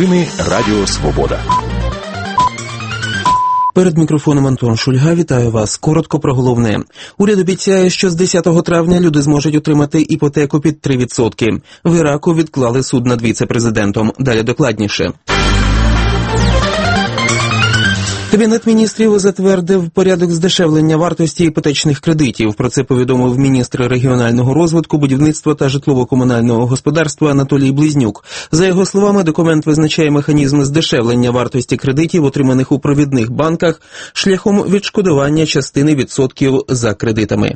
Новини Радіо Свобода. Перед мікрофоном Антон Шульга. Вітаю вас. Коротко про головне. Уряд обіцяє, що з 10 травня люди зможуть отримати іпотеку під 3%. В Іраку відклали суд над віце-президентом. Далі докладніше. Кабінет міністрів затвердив порядок здешевлення вартості іпотечних кредитів. Про це повідомив міністр регіонального розвитку, будівництва та житлово-комунального господарства Анатолій Близнюк. За його словами, документ визначає механізм здешевлення вартості кредитів, отриманих у провідних банках, шляхом відшкодування частини відсотків за кредитами.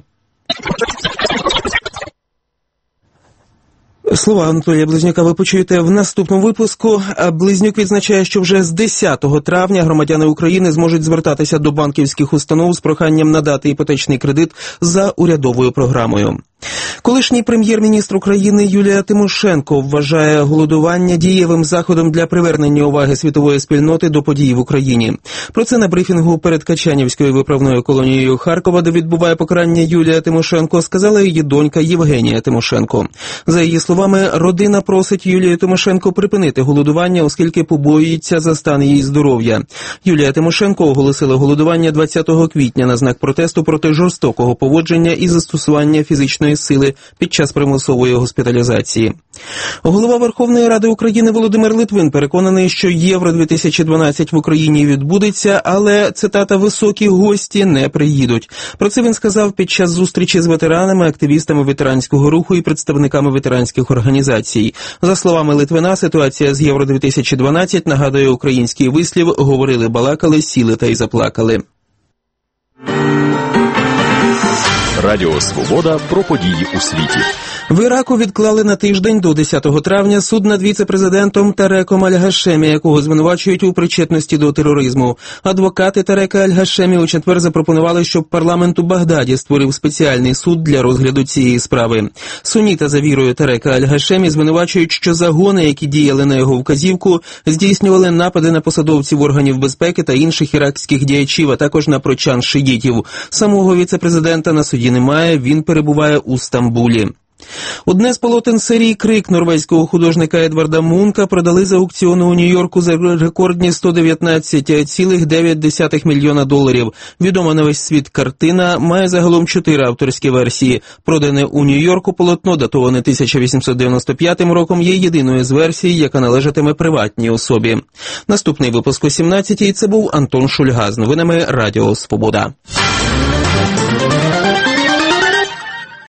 Слова Анатолія Близнюка ви почуєте в наступному випуску. Близнюк відзначає, що вже з 10 травня громадяни України зможуть звертатися до банківських установ з проханням надати іпотечний кредит за урядовою програмою. Колишній прем'єр-міністр України Юлія Тимошенко вважає голодування дієвим заходом для привернення уваги світової спільноти до подій в Україні. Про це на брифінгу перед Качанівською виправною колонією Харкова, де відбуває покарання Юлія Тимошенко, сказала її донька Євгенія Тимошенко. За її словами, родина просить Юлію Тимошенко припинити голодування, оскільки побоюється за стан її здоров'я. Юлія Тимошенко оголосила голодування 20 квітня на знак протесту проти жорстокого поводження і застосування фізичної сили під час примусової госпіталізації. Голова Верховної Ради України Володимир Литвин переконаний, що Євро-2012 в Україні відбудеться, але, цитата, «високі гості не приїдуть». Про це він сказав під час зустрічі з ветеранами, активістами ветеранського руху і представниками ветеранських організацій. За словами Литвина, ситуація з Євро-2012 нагадує український вислів «говорили, балакали, сіли та й заплакали». Радіо Свобода про події у світі. В Іраку відклали на тиждень до 10 травня суд над віце-президентом Тареком Аль-Гашемі, якого звинувачують у причетності до тероризму. Адвокати Тарека Аль-Гашемі у четвер запропонували, щоб парламент у Багдаді створив спеціальний суд для розгляду цієї справи. Суніта за вірою Тарека Аль-Гашемі звинувачують, що загони, які діяли на його вказівку, здійснювали напади на посадовців органів безпеки та інших іракських діячів, а також на прочан-шиїтів. Самого віце-президента на суді немає, він перебуває у Стамбулі. Одне з полотен серії «Крик» норвезького художника Едварда Мунка продали з аукціону у Нью-Йорку за рекордні $119,9 мільйона. Відома на весь світ картина має загалом 4 авторські версії. Продане у Нью-Йорку полотно, датоване 1895 роком, є єдиною з версій, яка належатиме приватній особі. Наступний випуск о 17-й. Це був Антон Шульга з новинами Радіо Свобода.